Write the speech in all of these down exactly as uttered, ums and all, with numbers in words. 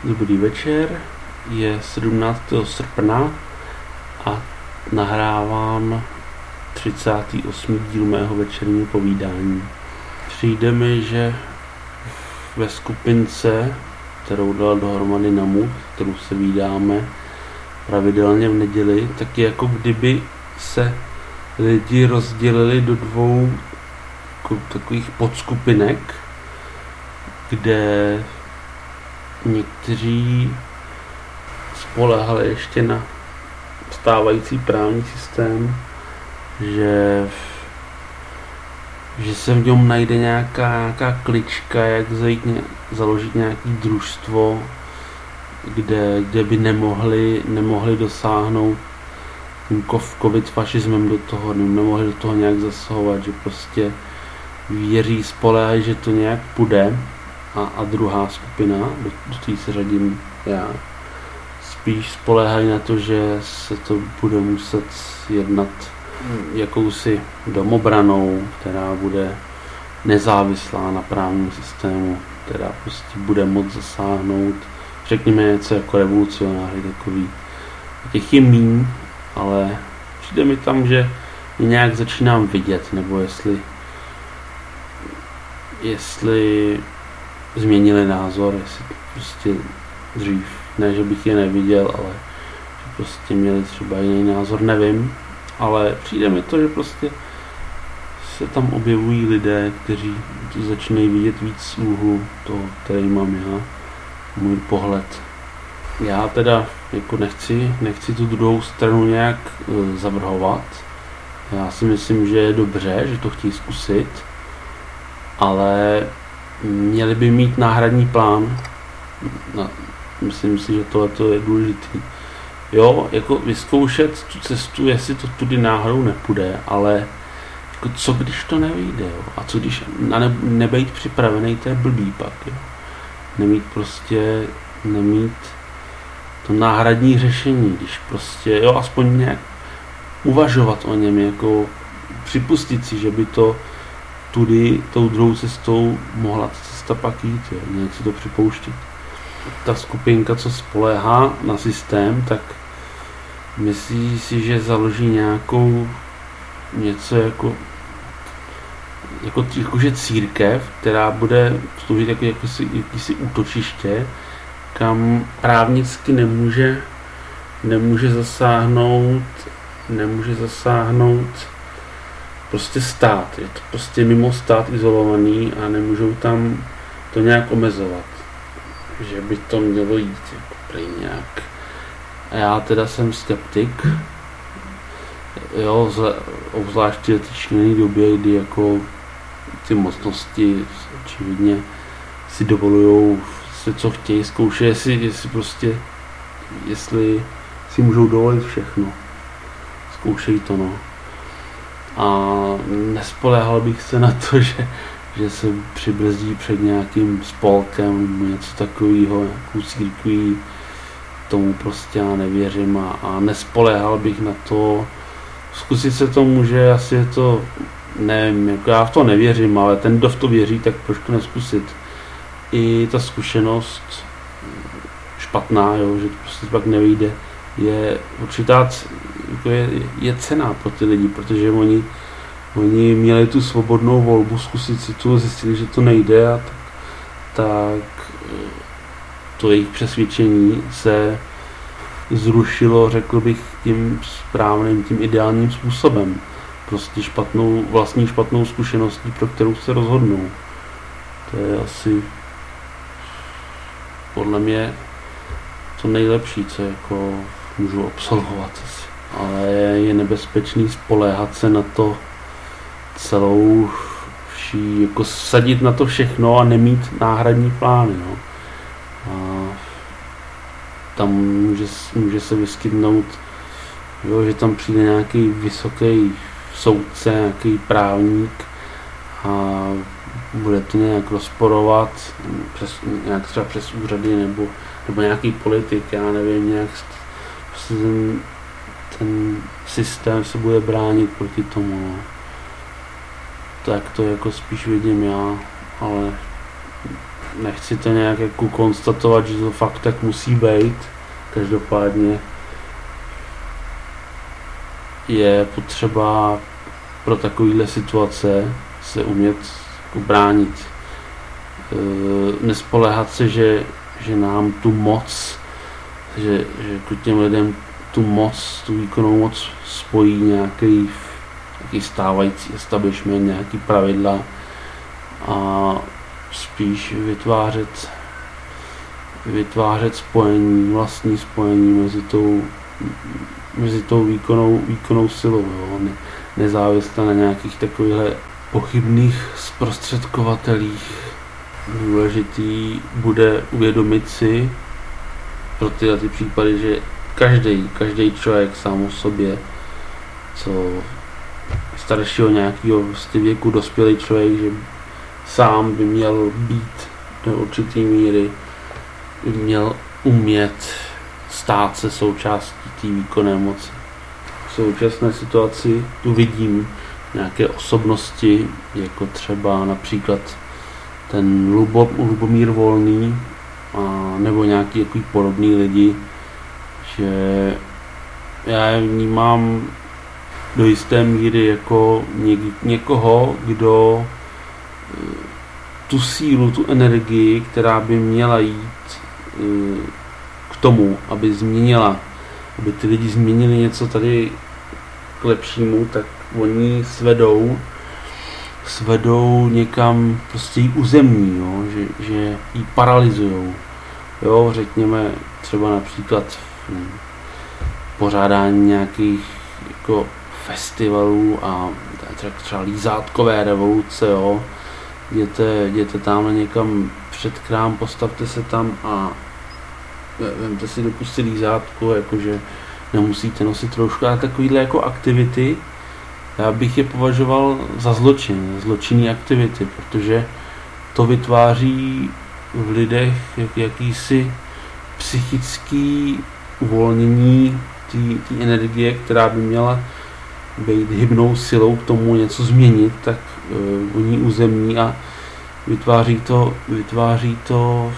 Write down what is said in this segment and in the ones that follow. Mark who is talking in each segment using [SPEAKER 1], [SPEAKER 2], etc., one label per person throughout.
[SPEAKER 1] Dobrý večer, je sedmnáctého srpna a nahrávám třicátý osmý díl mého večerního povídání. Přijde mi, že ve skupince, kterou dal dohromady Namu, kterou se vídáme pravidelně v neděli, tak je jako kdyby se lidi rozdělili do dvou takových podskupinek, kde někteří spoléhali ještě na stávající právní systém, že, že se v něm najde nějaká, nějaká klička, jak zajít, založit nějaké družstvo, kde, kde by nemohli, nemohli dosáhnout tím covid fašismem do toho, nemohli do toho nějak zasahovat, že prostě věří, spoléhají, že to nějak půjde. A, a druhá skupina, do, do té se řadím já, spíš spoléhají na to, že se to bude muset jednat jakousi domobranou, která bude nezávislá na právním systému, která prostě bude moct zasáhnout, řekněme něco jako revolucionáři takový. Těch je míň, ale přijde mi tam, že nějak začínám vidět, nebo jestli jestli změnili názor, jestli prostě dřív, ne, že bych je neviděl, ale že prostě měli třeba jiný názor, nevím, ale přijde mi to, že prostě se tam objevují lidé, kteří začínají vidět víc z úhlu toho, který mám já, můj pohled. Já teda jako nechci, nechci tu druhou stranu nějak uh, zavrhovat, já si myslím, že je dobře, že to chtějí zkusit, ale měli by mít náhradní plán. No, myslím si, že tohle je důležitý. Jo, jako vyzkoušet tu cestu, jestli to tudy náhodou nepůjde, ale jako co když to nevyjde, jo? A co když ne, nebejt připravený, to je blbý pak, jo? Nemít prostě, nemít to náhradní řešení, když prostě, jo, aspoň nějak uvažovat o něm, jako připustit si, že by to tudy tou druhou cestou mohla ta cesta pak jít, jo, nějak si to připouštět. Ta skupinka, co spoléhá na systém, tak myslí si, že založí nějakou něco jako jako, jako že církev, která bude sloužit jako jakýsi, jakýsi útočiště, kam právnicky nemůže nemůže zasáhnout nemůže zasáhnout prostě stát, je to prostě mimo stát izolovaný a nemůžou tam to nějak omezovat, že by to mělo jít jako prej nějak. A já teda jsem skeptik, jo, obzvláště v té šílené době, kdy jako ty mocnosti očividně si dovolujou se co chtějí, zkoušet, jestli, jestli prostě, jestli si můžou dovolit všechno. Zkoušejí to, no. A nespoléhal bych se na to, že, že se přibrzdí před nějakým spolkem nebo něco takového, nějakou církví, tomu prostě já nevěřím a, a nespoléhal bych na to, zkusit se to může, asi je to, nevím, jako já v to nevěřím, ale ten, kdo v to věří, tak proč to neskusit. I ta zkušenost špatná, jo, že to prostě pak nevyjde, je určitá, jako je, je cená pro ty lidi, protože oni, oni měli tu svobodnou volbu zkusit si to, zjistili, že to nejde a tak, tak to jejich přesvědčení se zrušilo, řekl bych, tím správným, tím ideálním způsobem. Prostě špatnou, vlastní špatnou zkušeností, pro kterou se rozhodnou. To je asi podle mě to nejlepší, co jako můžu absolvovat asi. Ale je nebezpečný spoléhat se na to celou vší, jako sadit na to všechno a nemít náhradní plány, no. A tam může, může se vyskytnout, jo, že tam přijde nějaký vysoký soudce, nějaký právník a bude to nějak rozporovat přes, nějak třeba přes úřady nebo, nebo nějaký politik, já nevím, nějak prostě ten, ten systém se bude bránit proti tomu, no. Tak to jako spíš vidím já, ale nechci to nějak jako konstatovat, že to fakt tak musí být. Každopádně je potřeba pro takovéhle situace se umět bránit. E, nespoléhat se, že, že nám tu moc, že, že k těm lidem tu moc, tu výkonnou moc spojí nějaký, nějaký stávající establishment, nějaký pravidla a spíš vytvářet vytvářet spojení, vlastní spojení mezi tou, mezi tou výkonnou, výkonnou silou, jo? Ne, nezávisle na nějakých takovýchhle pochybných zprostředkovatelích. Důležitý bude uvědomit si pro tyhle ty případy, že každý, každý člověk sám o sobě, co staršího nějakého prostě věku, dospělý člověk, že sám by měl být do určitý míry, by měl umět stát se součástí té výkonné moci. V současné situaci tu vidím nějaké osobnosti, jako třeba například ten Lubo, Lubomír Volný a nebo nějaký takový podobný lidi, že já je vnímám do jisté míry jako něk, někoho, kdo tu sílu, tu energii, která by měla jít k tomu, aby změnila, aby ty lidi změnili něco tady k lepšímu, tak oni svedou svedou někam prostě jí uzemní, jo? Že, že ji paralyzujou. Jo, řekněme třeba například hm, pořádání nějakých jako festivalů a třeba lízátkové revoluce, jo. Jděte, jděte tamhle někam před krám, postavte se tam a vemte si do pusty lízátku, jakože nemusíte nosit roušku, ale takovýhle jako aktivity, já bych je považoval za zločin, zločinný aktivity, protože to vytváří v lidech jak, jakýsi psychický uvolnění té energie, která by měla být hybnou silou k tomu něco změnit, tak uh, oni uzemní a vytváří to, vytváří to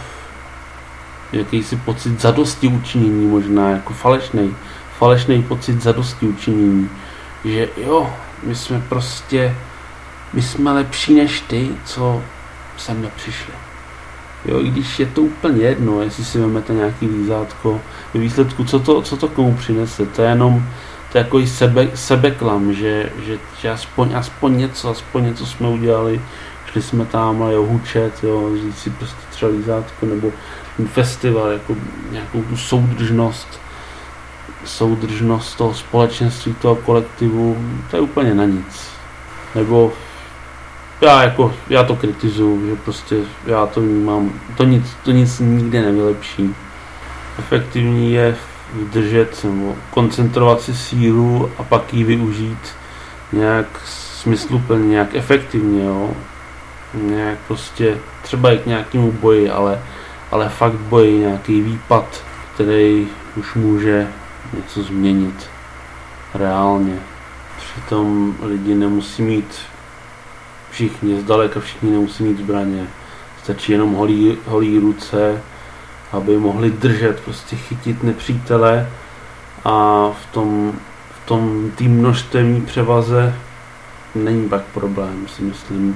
[SPEAKER 1] jakýsi pocit zadosti učinění, možná jako falešný, falešný pocit zadosti učinění, že jo, my jsme prostě, my jsme lepší než ty, co sem nepřišli. Jo, i když je to úplně jedno, jestli si vezmete nějaký lízátko, ve výsledku, co to, co to komu přinese, to je jenom to je jako i sebe, sebeklam, že, že, že aspoň, aspoň něco, aspoň něco jsme udělali, šli jsme tam jo, hučet, jo, říct si prostě třeba lízátko, nebo festival, jako nějakou tu soudržnost, soudržnost toho společenství, toho kolektivu, to je úplně na nic. Nebo já jako, já to kritizuju, že prostě já to vnímám, to nic, to nic nikde nevylepší. Efektivní je držet nebo koncentrovat si sílu a pak ji využít nějak smysluplně, nějak efektivně, jo. Nějak prostě třeba i k nějakému boji, ale, ale fakt boji, nějaký výpad, který už může něco změnit reálně. Přitom lidi nemusí mít všichni, zdaleka všichni nemusí mít zbraně. Stačí jenom holí, holí ruce, aby mohli držet, prostě chytit nepřítele a v tom, v tom té množstevní převaze není pak problém, si myslím,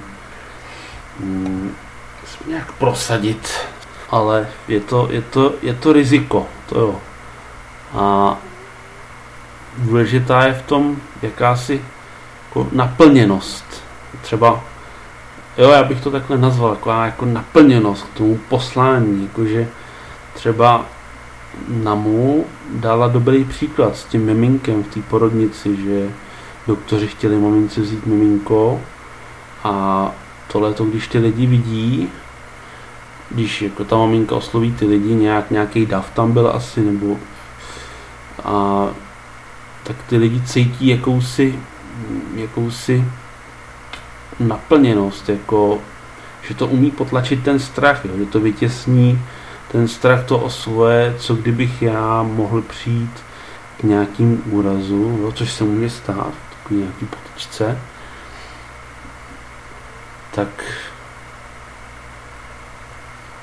[SPEAKER 1] hmm, nějak prosadit. Ale je to, je to, je to riziko, to jo. A důležitá je v tom jakási jako naplněnost. Třeba, jo, já bych to takhle nazval, jako, jako naplněnost k tomu poslání, jakože třeba Namu dala dobrý příklad s tím miminkem v té porodnici, že doktoři chtěli mamince vzít miminko a tohleto, když ty lidi vidí, když jako ta maminka osloví ty lidi, nějak, nějaký dav tam byl asi, nebo a tak ty lidi cítí jakousi, jakousi naplněnost, jako, že to umí potlačit ten strach, jo, že to vytěsní ten strach to osvoje, co kdybych já mohl přijít k nějakým úrazu, jo, což se může stát, takový nějaký potičce, tak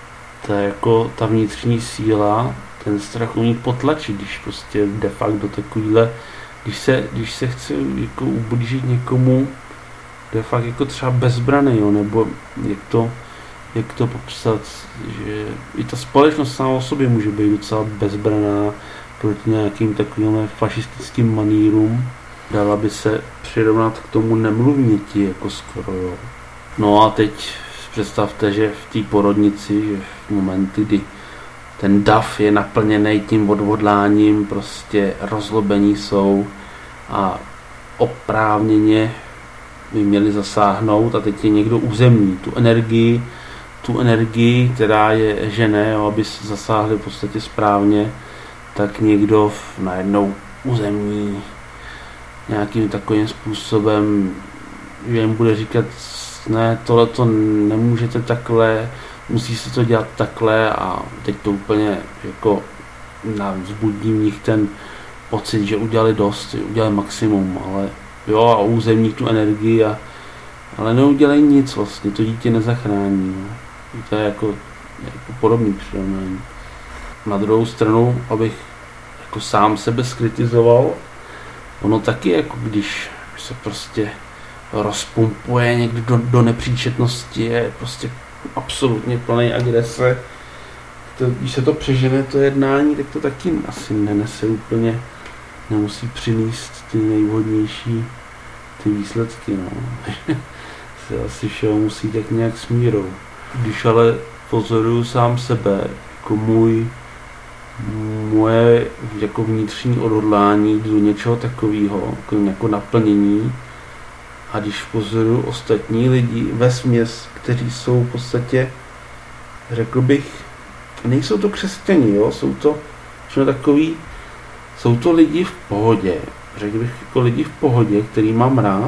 [SPEAKER 1] ta, jako, ta vnitřní síla, ten strach umí potlačit, když prostě de facto takovýhle, když se, když se chce jako ublížit někomu, de facto jako třeba bezbraný, jo, nebo jak to, jak to popsat, že i ta společnost sama o sobě může být docela bezbraná proti nějakým takovým fašistickým manírům. Dala by se přirovnat k tomu nemluvněti, jako skoro, jo. No a teď představte, že v té porodnici, že v momenty, kdy ten dav je naplněný tím odhodláním, prostě rozlobení jsou a oprávněně by měli zasáhnout a teď je někdo územní. Tu energii, tu energii, která je žene, jo, aby se zasáhli v podstatě správně, tak někdo najednou územní nějakým takovým způsobem, že jim bude říkat, ne, tohle to nemůžete takhle, musí se to dělat takhle a teď to úplně jako vzbudí v nich ten pocit, že udělali dost, udělali maximum, ale jo a územní tu energii, a, ale neudělají nic vlastně, to dítě nezachrání. No. To je jako, jako podobný přirovnání. Na druhou stranu, abych jako sám sebe skritizoval, ono taky jako když se prostě rozpumpuje někdy do, do nepříčetnosti, je prostě absolutně plný agrese. To, když se to přežene, to jednání, tak to taky asi nenese úplně, nemusí přinést ty nejvhodnější ty výsledky, no. se asi všeho musí tak nějak smírou. Když ale pozoruju sám sebe, jako můj, moje jako vnitřní odhodlání do něčeho takového, jako, jako naplnění, a když pozoruju ostatní lidi vesměs, kteří jsou v podstatě, řekl bych, nejsou to křesťani, jo, jsou to takový, jsou to lidi v pohodě, řekl bych jako lidi v pohodě, který mám rád,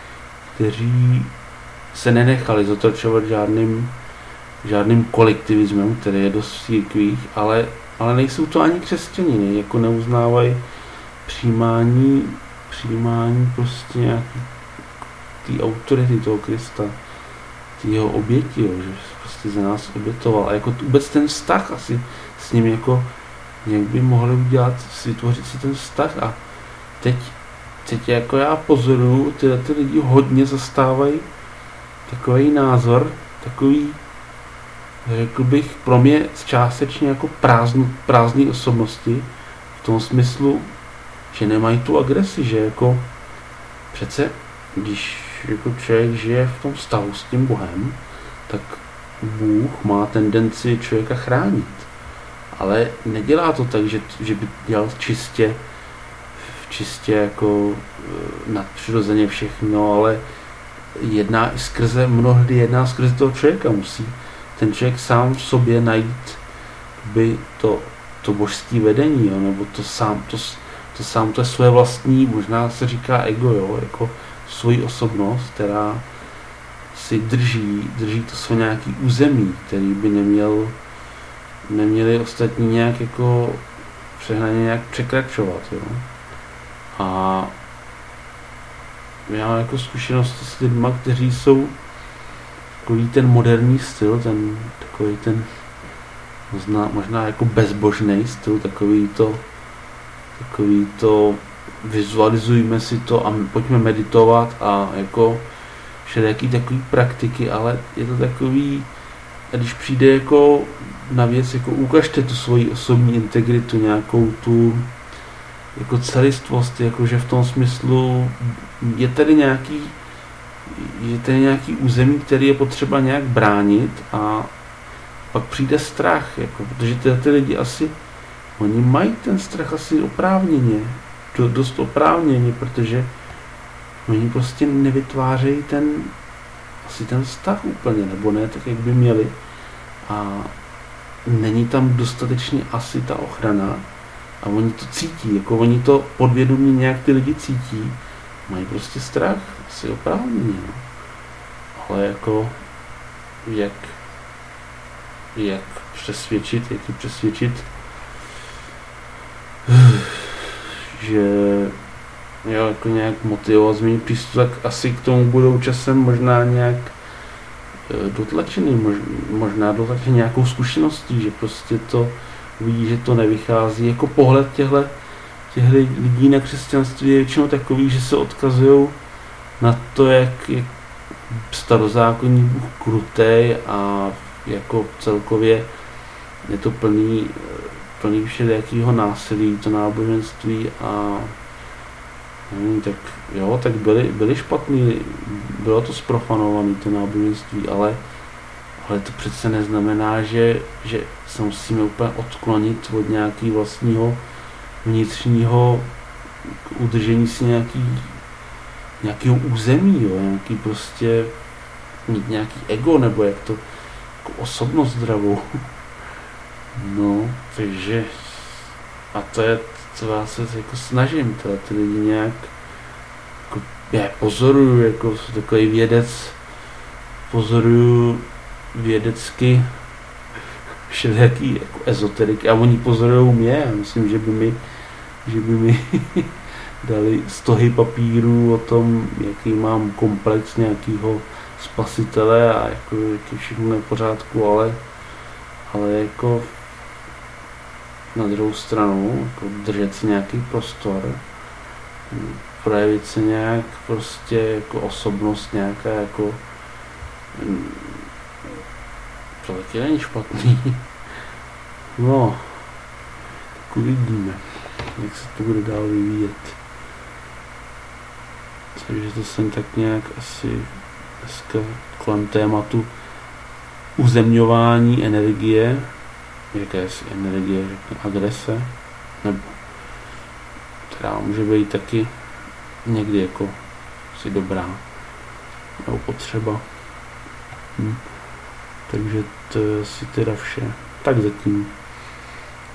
[SPEAKER 1] kteří se nenechali zotročovat žádným, žádným kolektivismem, který je dost v církvích, ale, ale nejsou to ani křesťani, ne? Jako neuznávají přijímání, přijímání prostě nějaký té autority toho Krista, ty jeho oběti, jo, že prostě za nás obětoval. A jako vůbec ten vztah asi s ním jako jak by mohli udělat, vytvořit si ten vztah. A teď, teď jako já pozoruju, tyhle ty lidi hodně zastávají takový názor, takový, řekl bych, pro mě částečně jako prázdný, prázdný osobnosti, v tom smyslu, že nemají tu agresi, že jako přece, když jako člověk žije v tom vztahu s tím Bohem, tak Bůh má tendenci člověka chránit. Ale nedělá to tak, že, že by dělal čistě, čistě jako nadpřirozeně všechno, ale jedná i skrze, mnohdy jedná skrze toho člověka. Musí ten člověk sám v sobě najít by to, to božské vedení, jo, nebo to sám, to, to sám to je svoje vlastní, možná se říká ego, jo, jako svoji osobnost, která si drží, drží to svoje nějaký území, který by neměl, neměli ostatní nějak jako přehnaně nějak překračovat, jo. A já mám jako zkušenost s lidma, kteří jsou takový ten moderní styl, ten takový ten možná, možná jako bezbožný styl, takový to takový to vizualizujme si to a pojďme meditovat a jako všelijaký takový praktiky, ale je to takový, a když přijde jako na věc, jako ukažte tu svoji osobní integritu, nějakou tu jako celistvost, jakože v tom smyslu je tady nějaký je tady nějaký území, který je potřeba nějak bránit, a pak přijde strach, jako, protože ty, ty lidi asi oni mají ten strach asi oprávněně, dost oprávněně, protože oni prostě nevytvářejí ten asi ten vztah úplně, nebo ne tak, jak by měli, a není tam dostatečně asi ta ochrana a oni to cítí, jako oni to podvědomě nějak ty lidi cítí, mají prostě strach, asi oprávněně, no. Ale jako jak jak přesvědčit, jak je přesvědčit, že jo, jako nějak motivovat změnit přístup, tak asi k tomu budou časem možná nějak dotlačený, mož, možná dotlačený nějakou zkušeností, že prostě to vidí, že to nevychází. Jako pohled těchto těch lidí na křesťanství je většinou takový, že se odkazují na to, jak je starozákonní Bůh krutej a jako celkově je to plný, plný všelijakýho násilí, to náboženství a nevím, tak jo, tak byli, byli špatný, bylo to zprofanované to náboženství, ale, ale to přece neznamená, že, že se musíme úplně odklonit od nějakého vlastního vnitřního udržení si nějaký, nějakého území, jo, nějaký prostě mít nějaký ego, nebo jak to, jako osobnost zdravou. No, takže a to je, co vás se jako snažím, teda ty lidi nějak jako, já pozoruju, jako takový vědec, pozoruju vědecky všelijaký jako ezoteriky a oni pozorujou mě, já myslím, že by mi, že by mi dali stohy papírů o tom, jaký mám komplex nějakého spasitele a jako, jaký všechno je v pořádku, ale, ale jako na druhou stranu jako držet si nějaký prostor, projevit se nějak prostě jako osobnost nějaká jako to taky není špatný. No, tak uvidíme, jak se to bude dál vyvíjet. Takže to jsem tak nějak asi dneska kolem tématu uzemňování energie, jakési energie, řekne agrese, nebo která může být taky někdy jako si dobrá nebo potřeba. Hm. Takže to je asi teda vše. Tak zatím.